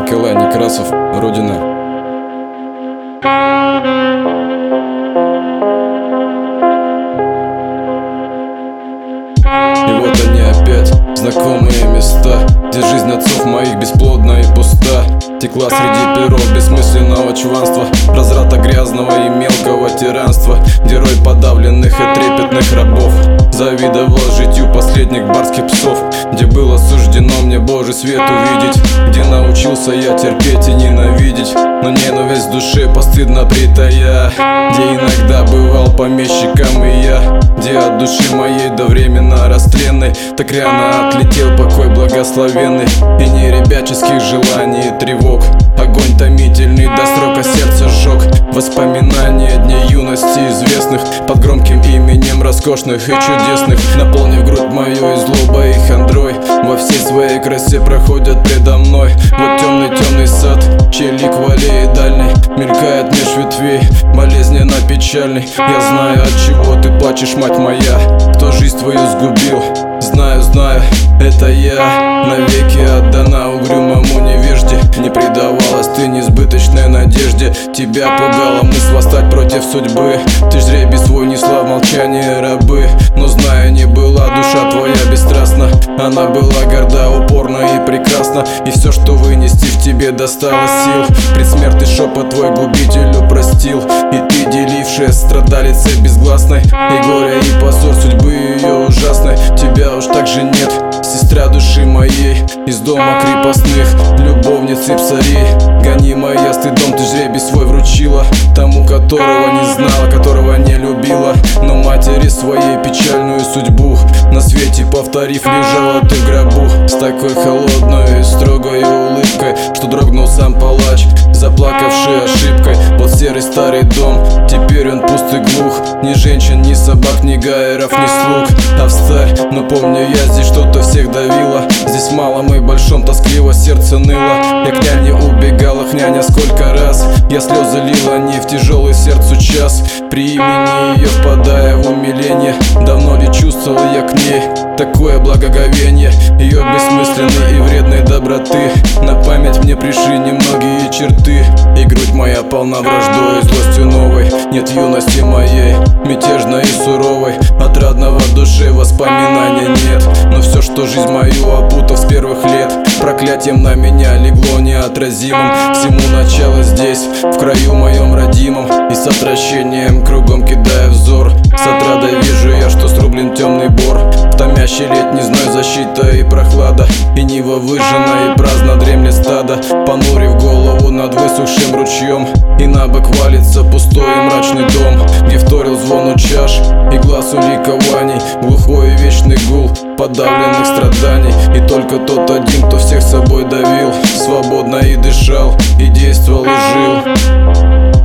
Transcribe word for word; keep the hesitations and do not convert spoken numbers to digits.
Николай Некрасов, Родина. И вот они опять, знакомые места, где жизнь отцов моих бесплодна и пуста. Текла среди перов бессмысленного чванства, разврата грязного и мелкого тиранства. Герой подавленных и трепетных рабов завидовал житью последних барских псов, где было суждено мне Божий свет увидеть, где научился я терпеть и ненавидеть, но ненависть в душе постыдно притая, где иногда бывал помещиком и я, где от души моей до временно растленной так рано отлетел покой благословенный, и не ребяческих желаний и тревог. Огонь томительный до срока сердца сжег воспоминания дней юности известных под громким именем роскошных и чудесных, наполнив грудь мою и злобой и хандрой. Во всей своей красе проходят предо мной. Вот темный-темный сад, чей лик в аллее дальней мелькает меж ветвей, болезненно печальный. Я знаю, от чего ты плачешь, мать моя, кто жизнь твою сгубил. Знаю, знаю, это я, навеки отдана угрюмому невежде. Не предавалась ты несбыточной надежде, тебя пугала мысль восстать против судьбы. Ты жребий свой несла в молчании рабы, но зная, не была душа твоя бесстрастна. Она была горда, упорна и прекрасна, и все, что вынести в тебе достало сил. Предсмертный шепот твой губителю простил, и ты, делившая страдалицей безгласной, и горе, и позор судьбы ее ужасной. Тебя уж так же нет, сестра души моей, из дома крепостных, любовниц и псарей. Гонимая стыдом, ты жребий свой вручила тому, которого не знала, которого не любила, но матери своей печальную судьбу на свете повторив, лежала ты в гробу с такой холодной и строгой улыбкой, что дрогнул сам палач, заплакавший ошибкой. Вот серый старый дом, теперь он пуст и глух, ни женщин, ни собак, ни гаеров, ни слуг. А встарь, но помню я, здесь что-то всех давило, здесь в малом и большом тоскливо сердце ныло. Я к няне убегала, к няне сколько раз я слезы лила, не в тяжелый сердцу час, при имени ее впадая в умиление. Давно ли чувствовал я к ней такое благоговение ее бессмысленной и вредной доброты? На память мне пришли немногие черты, и грудь моя полна враждой и злостью новой. Нет юности моей, мятежной и суровой, отрадного в душе воспоминания нет. Но все, что жизнь мою опутав с первых лет, проклятием на меня легло неотразимым. Всему начало здесь, в краю моем родимом, и с отвращением кругом кидая взор, с отрадой вижу я, что срублен темный бор. В томящий летний зной защита и прохлада, и нива выжжена и праздно дремлет стадо, понурив голову над высохшим ручьем, и на бок валится пустой и мрачный дом, где вторил звону чаш и глазу ликований глухой и вечный гул подавленных страданий. И только тот один, кто всех собой давил, свободно и дышал, и действовал, и жил.